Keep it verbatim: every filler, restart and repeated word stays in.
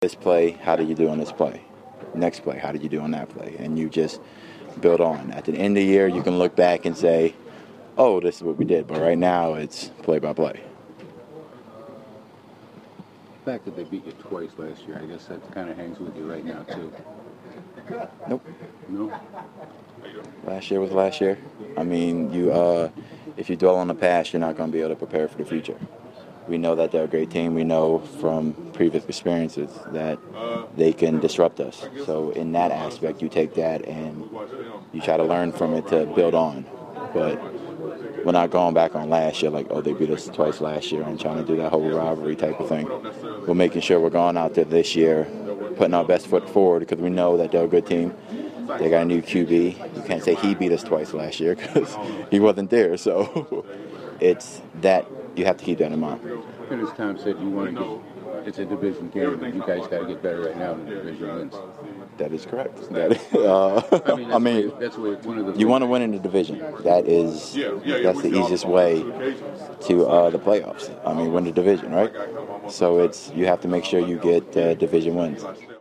This play, how did you do on this play? Next play, how did you do on that play? And you just build on. At the end of the year, you can look back and say, oh, this is what we did. But right now, it's play by play. The fact that they beat you twice last year, I guess that kind of hangs with you right now, too. Nope. No? Last year was last year. I mean, you uh, if you dwell on the past, you're not going to be able to prepare for the future. We know that they're a great team. We know from previous experiences that they can disrupt us. So in that aspect, you take that and you try to learn from it to build on. But we're not going back on last year like, oh, they beat us twice last year and trying to do that whole rivalry type of thing. We're making sure we're going out there this year, putting our best foot forward because we know that they're a good team. They got a new Q B. You can't say he beat us twice last year because he wasn't there. So it's that you have to keep that in mind. And as Tom said, you want to get, it's a division game, but you guys got to get better right now than the division wins. That is correct. That is, uh, I mean, that's, I mean way, that's way one of the. You want to win in the division. That is that's the easiest way to uh, the playoffs. I mean, win the division, right? So it's you have to make sure you get uh, division wins.